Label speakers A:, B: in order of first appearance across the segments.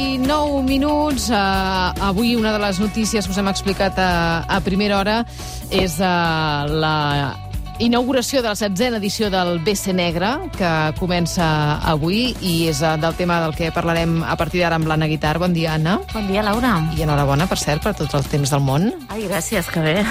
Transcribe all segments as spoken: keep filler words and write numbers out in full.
A: i nou minuts. Uh, avui una de les notícies que us hem explicat a, a primera hora és uh, la inauguració de la setzena edició del B C Negre, que comença avui, i és uh, del tema del que parlarem a partir d'ara amb l'Anna Guitart. Bon dia, Anna.
B: Bon dia, Laura.
A: I enhorabona, per cert, per tots els temps del món.
B: Ai, gràcies, que bé.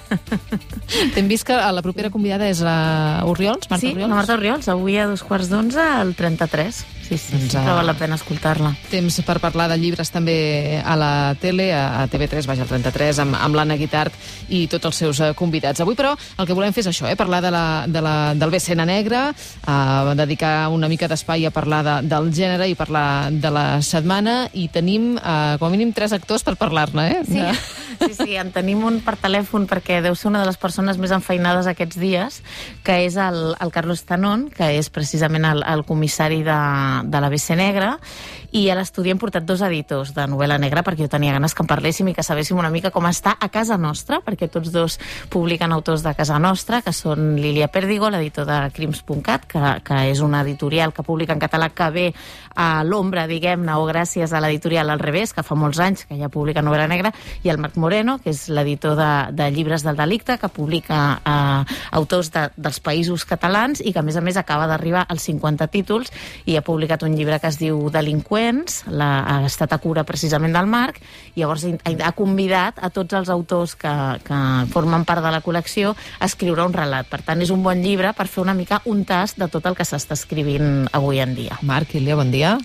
A: T'hem vist que la propera convidada és la Orriols, Marta
B: sí,
A: Orriols?
B: Sí, la Marta Orriols, avui a dos quarts d'onze al trenta-tres. Sí, sí, doncs, sí, però val la pena escoltar-la.
A: Temps per parlar de llibres també a la tele, a T V tres, vaja, al trenta-tres, amb, amb l'Anna Guitart i tots els seus uh, convidats. Avui, però, el que volem fer és això, eh? parlar de la, de la, del B C Negre, uh, dedicar una mica d'espai a parlar de, del gènere i parlar de la setmana, i tenim, uh, com a mínim, tres actors per parlar-ne, eh?
B: Sí. Sí, sí, en tenim un per telèfon perquè deu ser una de les persones més enfeinades aquests dies, que és el, el Carlos Tanón, que és precisament el, el comissari de, de la B C Negra, i a l'estudi hem portat dos editors de novel·la negra perquè jo tenia ganes que en parléssim i que sabéssim una mica com està a casa nostra, perquè tots dos publiquen autors de casa nostra, que són Lilia Pérdigo, l'editor de crims punt cat, que, que és una editorial que publica en català, que ve a l'ombra, diguem-ne, o gràcies a l'editorial Al Revés, que fa molts anys que ja publica novel·la negra, i el Marc Moreno, que és l'editor de, de llibres del delicte, que publica eh, autors de, dels països catalans i que, a més a més, acaba d'arribar als cinquanta títols i ha publicat un llibre que es diu Delinqüents, la, ha estat a cura precisament del Marc, i llavors ha convidat a tots els autors que, que formen part de la col·lecció a escriure un relat. Per tant, és un bon llibre per fer una mica un tast de tot el que s'està escrivint avui en dia.
A: Marc, Ilia, bon dia.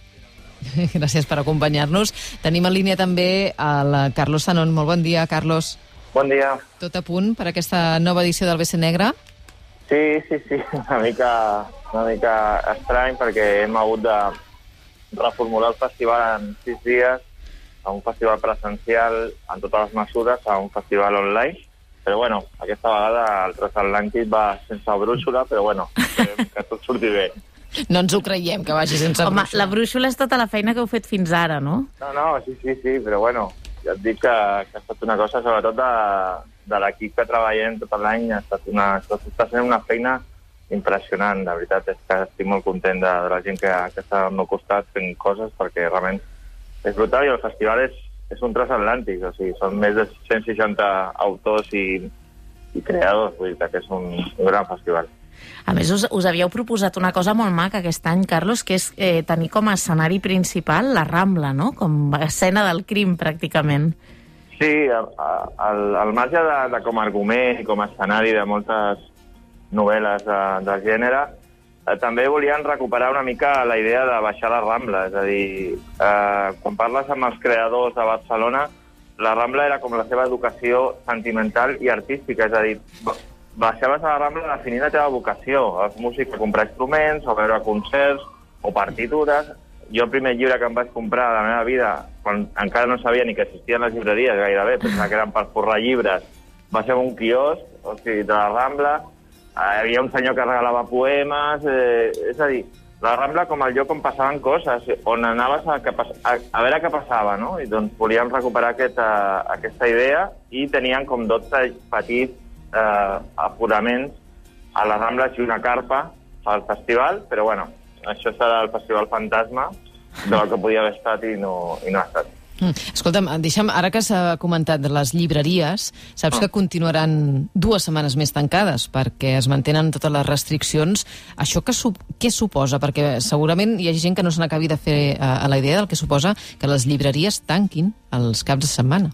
A: Gràcies per acompanyar-nos. Tenim en línia també el Carlos Tanón. Molt bon dia, Carlos.
C: Bon dia.
A: Tot a punt per aquesta nova edició del B C Negre?
C: Sí, sí, sí. Una mica, una mica estrany perquè hem hagut de reformular el festival en sis dies, a un festival presencial amb totes les mesures, a un festival online. Però bueno, aquesta vegada el transatlàntic va sense brúixola, però bueno, que tot surti bé.
A: No ens ho creiem, que vagi sense
B: Home,
A: brúixola.
B: la brúixola és tota la feina que heu fet fins ara, no?
C: No, no, sí, sí, sí, però bueno, ja et dic que, que ha estat una cosa, sobretot de, de l'equip que treballem tot l'any, ha estat una, està sent una feina impressionant, la veritat és que estic molt content de, de la gent que, que està al meu costat fent coses, perquè realment és brutal, i el festival és, és un transatlàntic, o sigui, són més de cent seixanta autors i, i creadors, vull dir que és un, un gran festival.
B: A més, us, us havíeu proposat una cosa molt maca aquest any, Carlos, que és eh, tenir com a escenari principal la Rambla, no? Com a escena del crim, pràcticament.
C: Sí, al, al marge de, de com a argument i com a escenari de moltes novel·les de, del gènere, eh, també volien recuperar una mica la idea de baixar la Rambla. És a dir, eh, quan parles amb els creadors de Barcelona, la Rambla era com la seva educació sentimental i artística, és a dir, baixaves a la Rambla definint la teva vocació, els músics a comprar instruments, o veure concerts, o partitures. Jo el primer llibre que em vaig comprar a la meva vida, quan encara no sabia ni que existien les llibreries gairebé, pensava que eren per forrar llibres, vaig a un quiosc, o sigui, de la Rambla, hi havia un senyor que regalava poemes, eh, és a dir, la Rambla com el lloc on passaven coses, on anaves a, a, a veure què passava, no? I doncs volíem recuperar aquesta, aquesta idea, i tenien com dotze petits eh, aforaments a la Rambla i una carpa al festival, però bueno, això serà el festival fantasma del que podia haver estat i no, i no ha estat.
A: Mm. Escolta'm, deixa'm, ara que s'ha comentat de les llibreries, saps que continuaran dues setmanes més tancades perquè es mantenen totes les restriccions. Això que su què suposa? Perquè segurament hi ha gent que no se n'acabi de fer a, a la idea del que suposa que les llibreries tanquin els caps de setmana.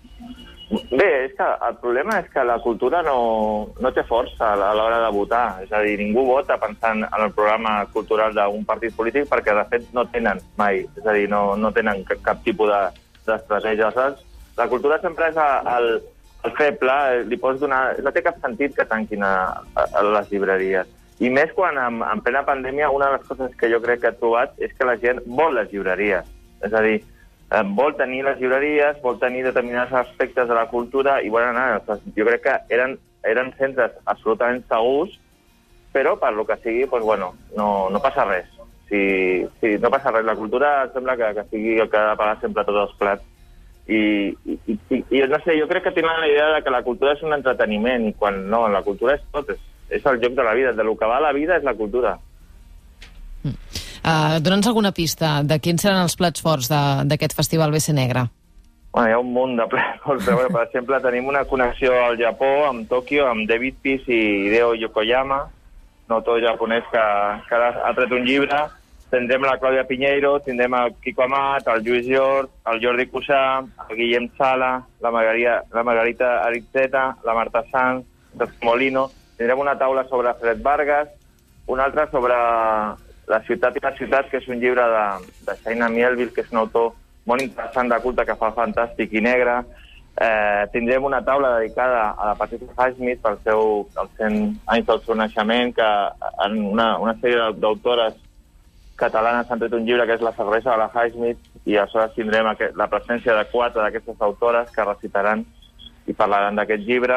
C: Bé, és que el problema és que la cultura no, no té força a l'hora de votar. És a dir, ningú vota pensant en el programa cultural d'un partit polític perquè, de fet, no tenen mai. És a dir, no, no tenen cap, cap tipus d'estratègia. De, la cultura sempre és el, el feble, li pots donar... No té cap sentit que tanquin a, a, a les llibreries. I més quan, en, en plena pandèmia, una de les coses que jo crec que he trobat és que la gent vol les llibreries. És a dir, vol tenir les llibreries, vol tenir determinats aspectes de la cultura i volen anar. Jo crec que eren, eren centres absolutament segurs, però per lo que sigui, doncs, bueno, no, no passa res. Si, si no passa res, la cultura sembla que, que sigui el que ha de pagar sempre tots els plats. I, i, i, i no sé, jo crec que tenen la idea de que la cultura és un entreteniment, i quan no, la cultura és tot, és, és el joc de la vida, de lo que va la vida és la cultura.
A: Mm. Uh, Dona'ns alguna pista de quins seran els plats forts d'aquest festival B C Negra.
C: Bueno, hi ha un munt de plats forts. Per exemple, tenim una connexió al Japó, amb Tòquio, amb David Peace i Hideo Yokoyama, un autor japonès que, que ha tret un llibre. Tindrem la Clàudia Pinheiro, tindrem el Quico Amat, el Lluís Llor, el Jordi Cussà, el Guillem Sala, la, Margarita, la Margarita Aritzeta, la Marta Sanz, el Molino. Tindrem una taula sobre Fred Vargas, una altra sobre La ciutat i la ciutat, que és un llibre de, de Shaina Mielville, que és un autor molt interessant de culte, que fa fantàstic i negre. Eh, tindrem una taula dedicada a la Patricia Highsmith pel seu, els cent anys del seu naixement, que en una, una sèrie d'autores catalanes han tret un llibre que és La cervesa de la Highsmith, i aleshores tindrem aquest, la presència de quatre d'aquestes autores que recitaran i parlaran d'aquest llibre.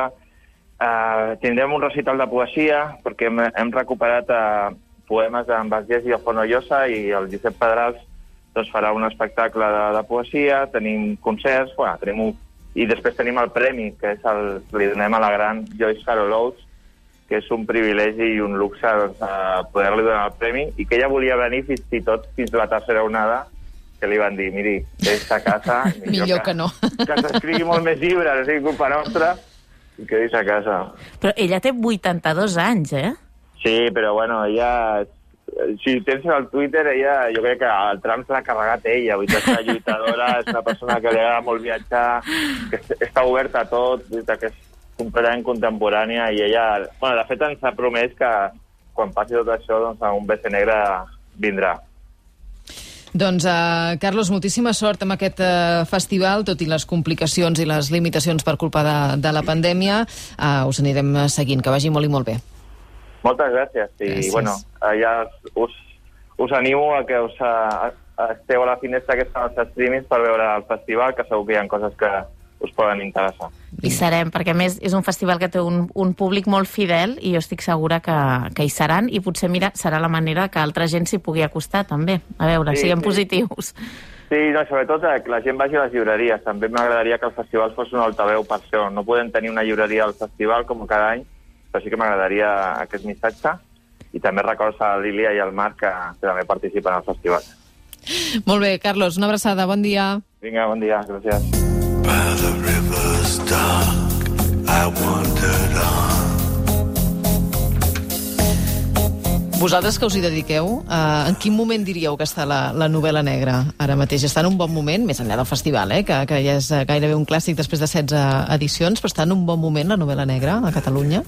C: Eh, tindrem un recital de poesia, perquè hem, hem recuperat eh, poemes d'en Basgés i de Fonollosa, i el Josep Pedrals doncs, farà un espectacle de, de poesia. Tenim concerts, bueno, tenim un, i després tenim el premi, que és el, li donem a la gran Joyce Carol Oates, que és un privilegi i un luxe doncs, poder-li donar el premi, i que ella volia venir fins i tot fins a la tercera onada, que li van dir, miri, és a casa, millor,
A: millor que, que no.
C: Que s'escrigui molt més llibre, no sigui culpa nostra, i que és a casa.
B: Però ella té vuitanta-dos anys, eh?
C: Sí, però bueno, ella... Si tens el Twitter, ella, jo crec que el Trump se l'ha carregat ella, vull dir, és una lluitadora, és una persona que li agrada molt viatjar, que està oberta a tot, que és completament contemporània, i ella... Bueno, de fet, ens ha promès que quan passi tot això, doncs, a un B C Negra vindrà.
A: Doncs, uh, Carlos, moltíssima sort amb aquest uh, festival, tot i les complicacions i les limitacions per culpa de, de la pandèmia. Uh, us anirem seguint, que vagi molt i molt bé.
C: Moltes gràcies. I, gràcies. Bueno, ja us, us animo a que us a, a esteu a la finestra que estan els streamings per veure el festival, que segur que hi ha coses que us poden interessar.
B: Hi serem, perquè a més és un festival que té un, un públic molt fidel, i jo estic segura que, que hi seran, i potser, mira, serà la manera que altra gent s'hi pugui acostar, també. A veure, sí, siguem sí. positius.
C: Sí, no, sobretot que la gent vagi a les llibreries. També m'agradaria que el festival fos un altaveu per això. No podem tenir una llibreria al festival com cada any, però sí que m'agradaria aquest missatge, i també records a Lília i al Marc, que, que també participen al festival.
A: Molt bé, Carlos, una abraçada, bon dia.
C: Vinga, bon dia, gràcies.
D: By the river's dark, I wandered on.
A: Vosaltres que us hi dediqueu, eh, en quin moment diríeu que està la, la novel·la negra ara mateix? Està en un bon moment, més enllà del festival, eh, que, que ja és gairebé un clàssic després de setze edicions, però està en un bon moment la novel·la negra a Catalunya?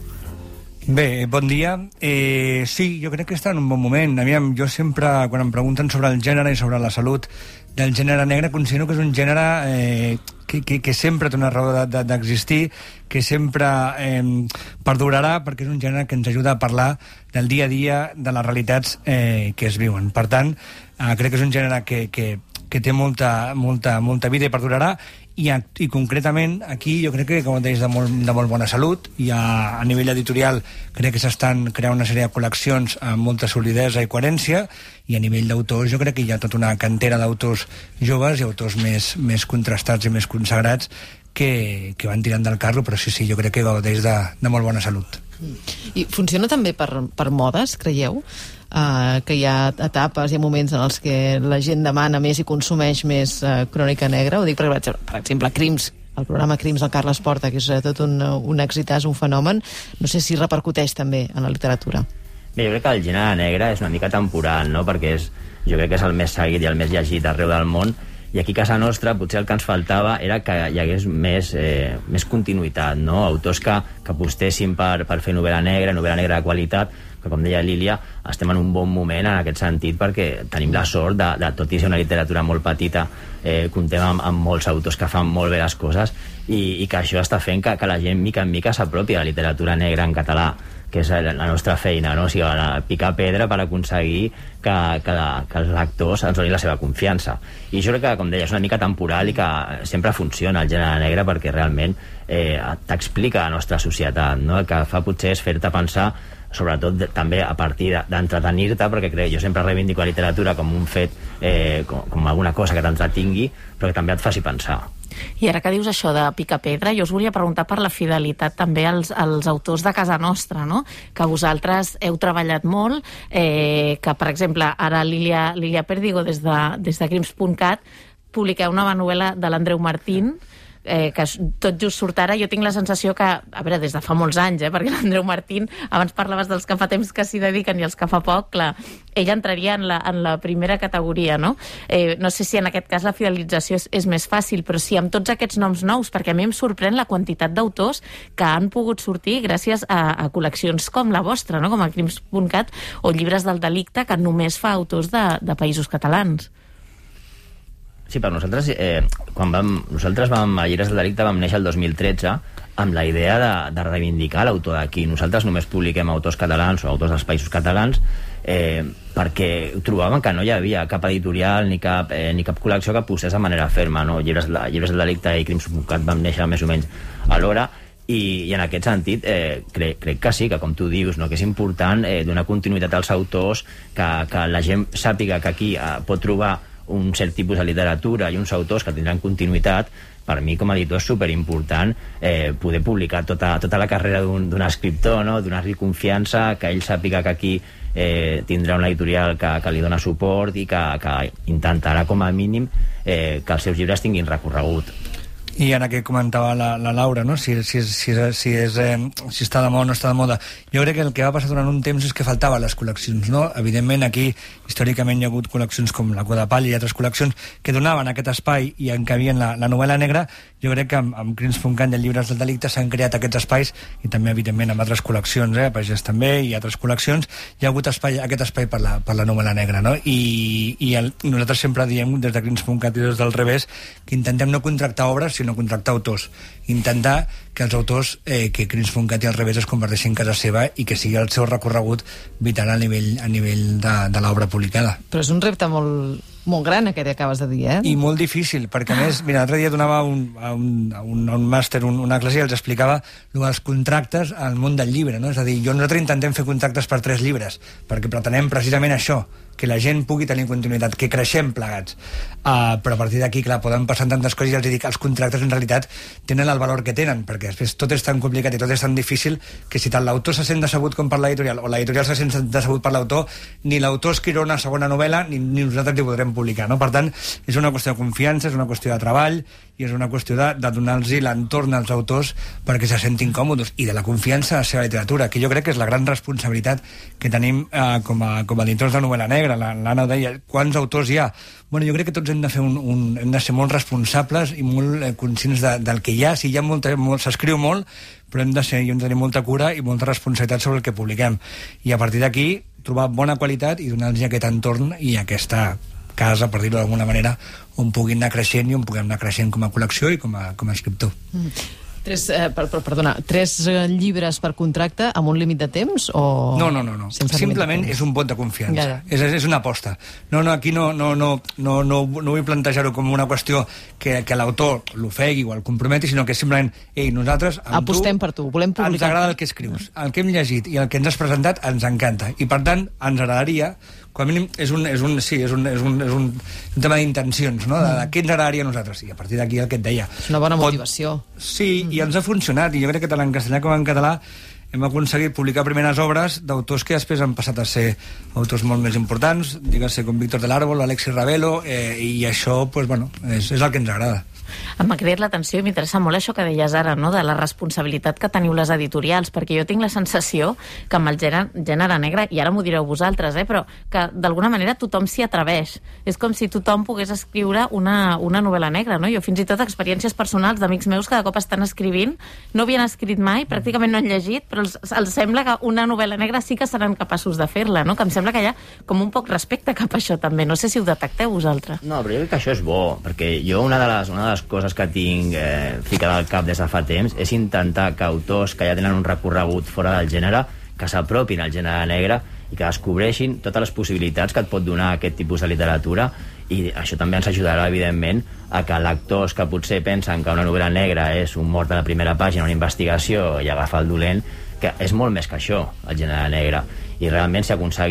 E: Bé, bon dia. Eh, sí, jo crec que està en un bon moment. Aviam, jo sempre, quan em pregunten sobre el gènere i sobre la salut del gènere negre, considero que és un gènere eh, que, que, que sempre té una raó d'existir, de, de, que sempre eh, perdurarà, perquè és un gènere que ens ajuda a parlar del dia a dia, de les realitats eh, que es viuen. Per tant, eh, crec que és un gènere que, que, que té molta, molta, molta vida i perdurarà, i, i concretament aquí jo crec que, com deies, de molt, de molt bona salut, i a, a nivell editorial crec que s'estan creant una sèrie de col·leccions amb molta solidesa i coherència, i a nivell d'autors jo crec que hi ha tota una cantera d'autors joves i autors més, més contrastats i més consagrats que, que van tirant del carro, però sí, sí, jo crec que gaudeix de, de molt bona salut.
A: I funciona també per, per modes, creieu? Uh, que hi ha etapes, hi ha moments en els que la gent demana més i consumeix més uh, crònica negra? Ho dic perquè, per exemple, Crims, el programa Crims del Carles Porta, que és uh, tot un, un èxitàs, un fenomen, no sé si repercuteix també en la literatura.
F: Bé, jo crec que el gènere negre és una mica temporal, no? Perquè és, jo crec que és el més seguit i el més llegit arreu del món, i aquí a casa nostra potser el que ens faltava era que hi hagués més, eh, més continuïtat, no? Autors que, que apostessin per, per fer novel·la negra, novel·la negra de qualitat, que, com deia Lília, estem en un bon moment en aquest sentit, perquè tenim la sort de, de tot i ser una literatura molt petita, eh, comptem amb, amb molts autors que fan molt bé les coses, i, i que això està fent que, que la gent mica en mica s'apropi a la literatura negra en català, que és la nostra feina, no? O sigui, picar pedra per aconseguir que, que, la, que els lectors ens donin la seva confiança. I jo crec que, com deia, és una mica temporal i que sempre funciona el gènere negre, perquè realment eh, t'explica la nostra societat, no? El que fa potser és fer-te pensar, sobretot de, també a partir d'entretenir-te, perquè crec, jo sempre reivindico la literatura com un fet, eh, com, com alguna cosa que t'entretingui, però que també et faci pensar.
B: I ara que dius això de Picapedra, jo us volia preguntar per la fidelitat també als, als autors de casa nostra, no? Que vosaltres heu treballat molt, eh, que, per exemple, ara Lília, Lília Pérdigo, des de, des de crims punt cat, publiqueu una nova novel·la de l'Andreu Martín, eh, que tot just surt ara. Jo tinc la sensació que, a veure, des de fa molts anys, eh, perquè l'Andreu Martín, abans parlaves dels que fa temps que s'hi dediquen i els que fa poc, clar, ell entraria en la, en la primera categoria, no? Eh, no sé si en aquest cas la fidelització és, és més fàcil, però sí amb tots aquests noms nous, perquè a mi em sorprèn la quantitat d'autors que han pogut sortir gràcies a, a col·leccions com la vostra, no? Com a crims punt cat o Llibres del delicte, que només fa autors de, de països catalans.
F: Sí, per nosaltres, eh, quan vam, nosaltres vam, a Llibres del delicte vam néixer el dos mil tretze amb la idea de, de reivindicar l'autor d'aquí. Nosaltres només publiquem autors catalans o autors dels països catalans eh, perquè trobàvem que no hi havia cap editorial ni cap, eh, ni cap col·lecció que posés de manera ferma, no? Llibres, Llibres del delicte i crims punt cat vam néixer més o menys alhora. I, i en aquest sentit eh, crec, crec que sí, que com tu dius, no? Que és important eh, donar continuïtat als autors, que, que la gent sàpiga que aquí eh, pot trobar un cert tipus de literatura i uns autors que tindran continuïtat. Per mi, com a editor, és superimportant eh, poder publicar tota, tota la carrera d'un escriptor, no? Donar-li confiança, que ell sàpiga que aquí eh, tindrà una editorial que, que li dona suport i que, que intentarà, com a mínim, eh, que els seus llibres tinguin recorregut.
E: I ara que comentava la, la Laura, no? si, si, si, si, és, eh, si està de moda o no està de moda, jo crec que el que va passar durant un temps és que faltaven les col·leccions, no? Evidentment aquí històricament hi ha hagut col·leccions com la Cua de Palla i altres col·leccions que donaven aquest espai i encabien la, la novel·la negra. Jo crec que amb, amb crims punt cat i els Llibres del delicte s'han creat aquests espais, i també evidentment amb altres col·leccions, eh? Pagès també i altres col·leccions, hi ha hagut espai, aquest espai per la, per la novel·la negra, no? I, i el, nosaltres sempre diem des de crims punt cat i des del revés que intentem no contractar obres sinó contractar autors, intentar que els autors eh, que crims punt cat i al revés es converteixin en casa seva i que sigui el seu recorregut vital a nivell, a nivell de, de l'obra publicada.
A: Però és un repte molt, molt gran aquest que acabes de dir, eh?
E: I molt difícil, perquè a més, mira, l'altre dia donava un, a un, a un, a un màster, un, una classe, i els explicava els contractes al món del llibre, no? És a dir, jo nosaltres intentem fer contractes per tres llibres, perquè pretenem precisament això, que la gent pugui tenir continuïtat, que creixem plegats. Uh, però a partir d'aquí, clar, poden passar tantes coses, i els dic, els contractes en realitat tenen el valor que tenen, perquè després tot és tan complicat i tot és tan difícil que si tant l'autor se sent decebut com per l'editorial o l'editorial se sent decebut per l'autor, ni l'autor escriurà una segona novel·la ni, ni nosaltres li podrem publicar, no? Per tant, és una qüestió de confiança, és una qüestió de treball i és una qüestió de, de donar-los l'entorn als autors perquè se sentin còmodes, i de la confiança a la seva literatura, que jo crec que és la gran responsabilitat que tenim eh, com, a, com a editors de novel·la negra. L'Anna ho deia, quants autors hi ha? Bueno, jo crec que tots hem de fer un, un, hem de ser molt responsables i molt eh, conscients de, del que hi ha. Si hi ha molta, molt, s'escriu molt, però hem de ser, hem de tenir molta cura i molta responsabilitat sobre el que publiquem. I a partir d'aquí trobar bona qualitat i donar-los aquest entorn i aquesta casa, per dir-ho d'alguna manera, on puguin anar creixent i on puguem anar creixent com a col·lecció i com a, com a escriptor.
A: Mm. Tres, eh, per, per, perdona, tres eh, llibres per contracte amb un límit de temps o...
E: No, no, no, no. Simplement és un vot de confiança. Ja, ja. És, és una aposta. No, no, aquí no, no, no, no, no, no vull plantejar-ho com una qüestió que, que l'autor l'ofegui o el comprometi, sinó que simplement, ei, nosaltres amb
A: apostem
E: tu,
A: per tu, volem publicar.
E: Ens agrada el que escrius, el que hem llegit i el que ens has presentat ens encanta. I per tant, ens agradaria, com a mínim, és un, és un, sí, és un, és un, és un, un tema d'intencions, no? De, de què ens agradaria a nosaltres. I a partir d'aquí el que et deia.
A: És una bona motivació.
E: Pot... Sí, mm. i ens ha funcionat, i jo crec que tant en castellà com en català hem aconseguit publicar primeres obres d'autors que després han passat a ser autors molt més importants, digues-se com Víctor del Árbol, Alexis Ravelo, eh, i això, pues, bueno, és, és el que ens agrada.
B: M'ha cridat l'atenció i m'interessa molt això que deies ara, no? De la responsabilitat que teniu les editorials, perquè jo tinc la sensació que amb el gènere, gènere negre, i ara m'ho direu vosaltres, eh, però que d'alguna manera tothom s'hi atreveix. És com si tothom pogués escriure una, una novel·la negra, no? Jo fins i tot experiències personals d'amics meus cada cop estan escrivint, no havien escrit mai, pràcticament no han llegit, però els, els sembla que una novel·la negra sí que seran capaços de fer-la, no? Que em sembla que hi ha com un poc respecte cap a això també. No sé si ho detecteu vosaltres.
F: No, però jo crec que això és bo, perquè jo una de les, una de les coses que tinc eh, ficada al cap des de fa temps és intentar que autors que ja tenen un recorregut fora del gènere, que s'apropin al gènere negre i que descobreixin totes les possibilitats que et pot donar aquest tipus de literatura, i això també ens ajudarà, evidentment, a que lectors que potser pensen que una novel·la negra és un mort a la primera pàgina, una investigació i agafar el dolent, que és molt més que això, el gènere negre. I realment, si aconseguim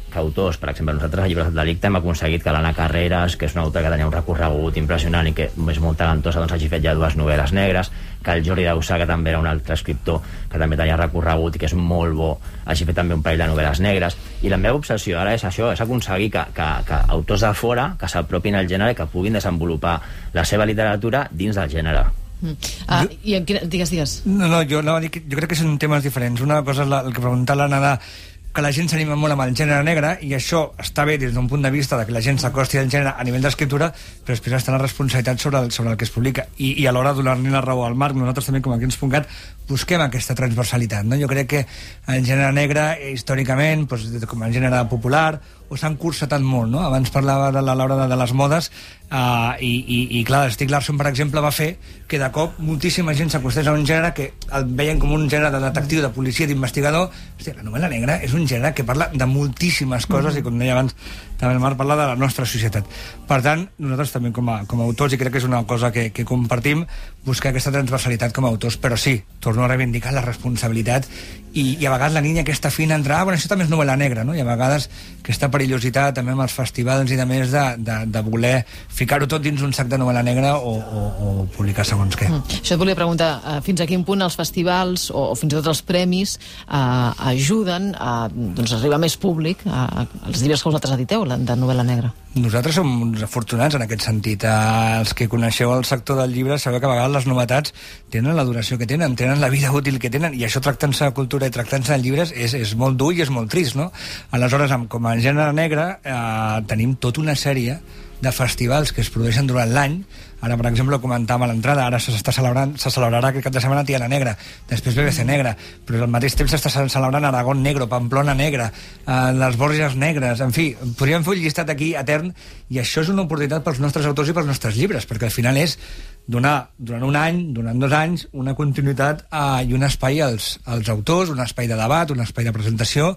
F: que autors, per exemple, nosaltres a Llibres del Delicte hem aconseguit que l'Anna Carreras, que és una autora que tenia un recorregut impressionant i que és molt talentosa, doncs hagi fet ja dues novel·les negres, que el Jordi Dausà, que també era un altre escriptor que també tenia recorregut i que és molt bo, hagi fet també un parell de novel·les negres. I la meva obsessió ara és això, és aconseguir que, que, que autors de fora que s'apropin al gènere i que puguin desenvolupar la seva literatura dins del gènere.
A: Mm. Ah, jo... i en quina... Digues, digues.
E: No, no, jo, no, jo crec que són temes diferents. Una cosa és la, el que pregunta l'Anna de que la gent s'anima molt amb el gènere negre, i això està bé des d'un punt de vista de que la gent s'acosti al gènere a nivell d'escriptura, però després està la responsabilitat sobre el, sobre el que es publica, i, i a l'hora de donar-li la raó al Marc, nosaltres també com aquí ens puncat busquem aquesta transversalitat, no? Jo crec que el gènere negre històricament, doncs, com el gènere popular, o s'han cursetat molt, no? Abans parlava de l'hora de, de les modes, uh, i, i, i clar, Stieg Larsson, per exemple, va fer que de cop moltíssima gent s'acostés a un gènere que el veien com un gènere de detectiu, de policia, d'investigador. Hòstia, la novel·la negra és un gènere que parla de moltíssimes coses, mm-hmm. i com deia abans, també el Marc parla de la nostra societat. Per tant, nosaltres també com a, com a autors, i crec que és una cosa que, que compartim, buscar aquesta transversalitat com a autors, però sí, torno a reivindicar la responsabilitat, i, i a vegades la línia aquesta fina entre, ah, bueno, això també és novel·la negra, no? I a vegades aquesta perillositat també amb els festivals i de més de, de, de voler ficar-ho tot dins un sac de novel·la negra o, o, o publicar segons què.
A: Mm. Això et volia preguntar, uh, fins a quin punt els festivals o, o fins i tot els premis uh, ajuden a doncs, arribar més públic a, a els llibres que vosaltres editeu de novel·la negra?
E: Nosaltres som uns afortunats en aquest sentit. Uh, els que coneixeu el sector del llibre sabeu que a vegades les novetats tenen la duració que tenen, tenen la vida útil que tenen, i això tractant-se de cultura i tractant-se de llibres és, és molt dur i és molt trist, no? Aleshores, amb, com a gènere negre, eh, tenim tota una sèrie de festivals que es produeixen durant l'any. Ara, per exemple, comentàvem a l'entrada, ara s'està celebrant, se celebrarà aquest cap de setmana Tiana Negra, després B B C Negra, però al mateix temps s'està celebrant Aragón Negro, Pamplona Negra, eh, les Borges Negres, en fi, podríem fer un llistat aquí etern, i això és una oportunitat pels nostres autors i pels nostres llibres, perquè al final és donar, durant un any, durant dos anys, una continuïtat eh, i un espai als, als autors, un espai de debat, un espai de presentació,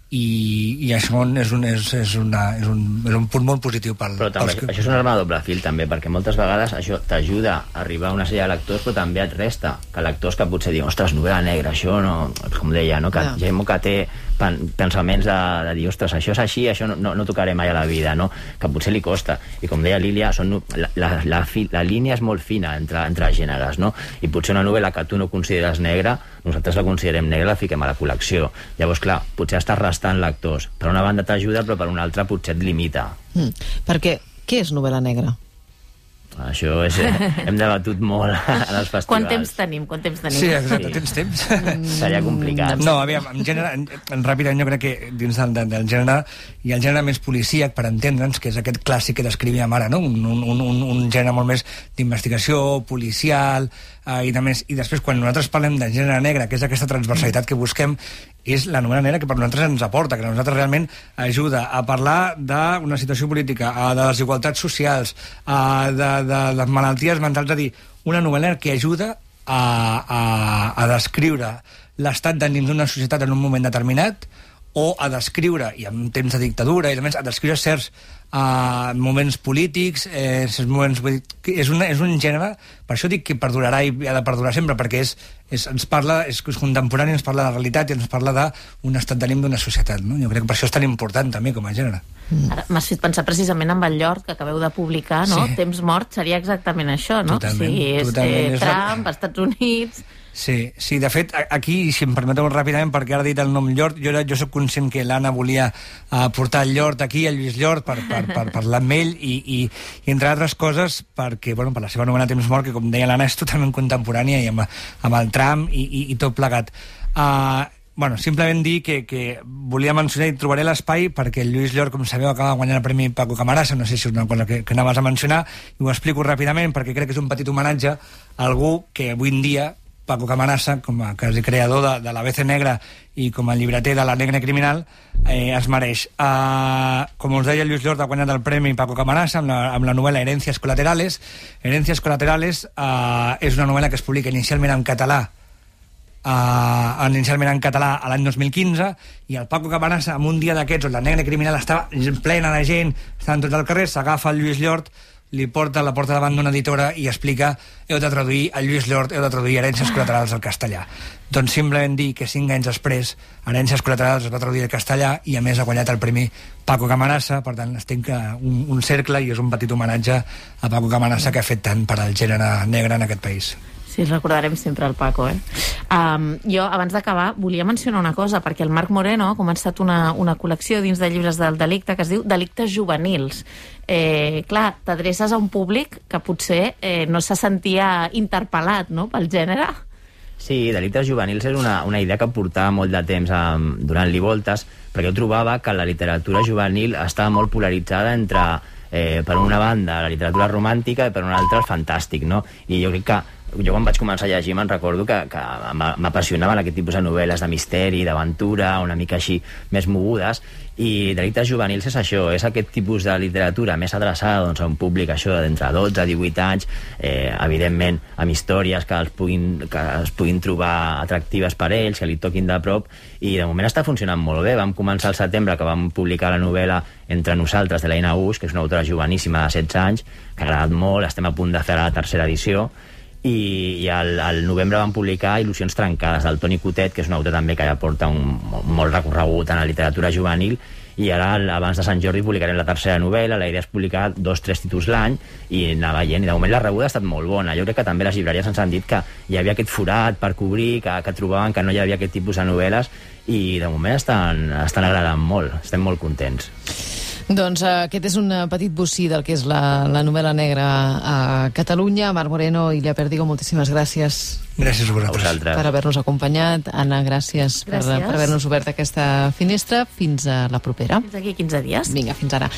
E: i, i això és un, és, és, una, és, un, és un punt molt positiu pel,
F: però també,
E: pels...
F: això és una arma de doble fil també, perquè moltes vegades això t'ajuda a arribar a una sèrie de lectors, però també et resta que lectors que potser diuen, ostres, novel·la negra, això no, com deia, no? Que
A: no.
F: gent que té pensaments de, de dir, ostres, això és així, això no, no, no tocaré mai a la vida, no? Que potser li costa, i com deia Lília, són, la, la, la, fi, la línia és molt fina entre, entre gèneres, no? I potser una novel·la que tu no consideres negra, nosaltres la considerem negra, la fiquem a la col·lecció. Llavors, clar, potser estàs restant lectors. Per una banda t'ajuda, però per una altra potser et limita.
A: Mm. Perquè, què és novel·la negra?
F: Això és, eh, hem debatut molt en els festivals.
B: Quant temps tenim? Quant temps tenim?
E: Sí, exacte,
F: Sí.
E: tens temps?
F: Seria complicat.
E: No, aviam, en gènere, en, en ràpidament jo crec que dins del, del, del gènere hi ha el gènere més policíac, per entendre'ns, que és aquest clàssic que descrivíem ara, no? un, un, un, un gènere molt més d'investigació, policial, eh, i, de més, i després quan nosaltres parlem de gènere negre, que és aquesta transversalitat que busquem, és la novel·la negra que per nosaltres ens aporta, que a nosaltres realment ajuda a parlar d'una situació política, de desigualtats socials, de, de les malalties mentals, és a dir, una novel·la que ajuda a, a, a descriure l'estat d'ànim d'una societat en un moment determinat, o a descriure, i en temps de dictadura, i a més a descriure certs uh, moments polítics, eh, moments, és, una, és un gènere, per això dic que perdurarà i ha de perdurar sempre, perquè és, és, ens parla, és, és contemporani, ens parla de realitat i ens parla d'un estat d'ànim d'una societat, no? Jo crec que per això és tan important també com a gènere.
B: Mm. Ara m'has fet pensar precisament en el Llort que acabeu de publicar, no?
E: Sí.
B: Temps mort seria exactament això, no?
E: Totalment,
B: sí, és,
E: totalment.
B: eh, Trump, Estats Units...
E: Sí, sí, de fet, aquí, si em permeteu ràpidament, perquè ara ha dit el nom Llort, jo, jo soc conscient que l'Anna volia uh, portar el Llort aquí, el Lluís Llort, per, per, per parlar amb ell, i, i, i entre altres coses, perquè, bueno, per la seva novel·la Temps mort, que com deia l'Anna és totalment contemporània, i amb, amb el tram i, i, i tot plegat. Uh, bueno, simplement dir que, que volia mencionar i trobaré l'espai perquè el Lluís Llort, com sabeu, acaba de guanyar el Premi Paco Camarasa, no sé si és una cosa que, que anaves a mencionar, i ho explico ràpidament perquè crec que és un petit homenatge a algú que avui en dia Paco Camarasa, com a quasi creador de, de la B C Negra i com a llibreter de La Negra Criminal, eh, es mereix. Uh, com us deia, Lluís Llort ha guanyat el Premi Paco Camarasa amb la, amb la novel·la Herencias Colaterales. Herencias Colaterales uh, és una novel·la que es publica inicialment en català Uh, inicialment en català a l'any dos mil quinze, i el Paco Camarasa, en un dia d'aquests on La Negra Criminal estava plena de gent, estaven tots al carrer, s'agafa el Lluís Llort, li porta, la porta davant d'una editora i explica heu de traduir el Lluís Llort, heu de traduir Herències col·laterals al castellà. Doncs simplement dir que cinc anys després Herències col·laterals es va traduir al castellà i a més ha guanyat el premi Paco Camarasa, per tant estic un, un cercle i és un petit homenatge a Paco Camarasa que ha fet tant per al gènere negre en aquest país.
B: Sí, recordarem sempre el Paco, eh? Um, jo, abans d'acabar, volia mencionar una cosa, perquè el Marc Moreno ha començat una, una col·lecció dins de llibres del delicte que es diu Delictes juvenils. Eh, clar, t'adreces a un públic que potser eh, no se sentia interpel·lat, no?, pel gènere.
F: Sí, Delictes juvenils és una, una idea que portava molt de temps um, donant-li voltes, perquè jo trobava que la literatura juvenil estava molt polaritzada entre, eh, per una banda, la literatura romàntica i per una altra el fantàstic, no? I jo crec que jo quan vaig començar a llegir me'n recordo que, que m'apassionaven aquest tipus de novel·les de misteri, d'aventura, una mica així més mogudes, i Delictes juvenils és això, és aquest tipus de literatura més adreçada doncs, a un públic això d'entre dotze a divuit anys, eh, evidentment amb històries que els, puguin, que es puguin trobar atractives per ells, que li toquin de prop, i de moment està funcionant molt bé. Vam començar al setembre, que vam publicar la novel·la Entre nosaltres, de l'Eina Us, que és una autora joveníssima de setze anys, que ha agradat molt, estem a punt de fer la tercera edició, i, i al, al novembre vam publicar Il·lusions trencades, del Toni Cotet, que és un autor també que ja porta un, un molt recorregut en la literatura juvenil, i ara abans de Sant Jordi publicarem la tercera novel·la. La idea és publicar dos, tres títols l'any i anar veient, i de moment la rebuda ha estat molt bona. Jo crec que també les llibreries ens han dit que hi havia aquest forat per cobrir, que, que trobaven que no hi havia aquest tipus de novel·les, i de moment estan, estan agradant molt, estem molt contents.
A: Doncs uh, aquest és un petit bocí del que és la, la novel·la negra a Catalunya. Marc Moreno i Ilia Pérdigo, moltíssimes gràcies.
E: Gràcies a vosaltres.
F: A vosaltres.
A: Per haver-nos acompanyat. Anna, gràcies, gràcies. per, per haver-nos obert aquesta finestra. Fins a la propera.
B: Fins aquí quinze dies.
A: Vinga, fins ara.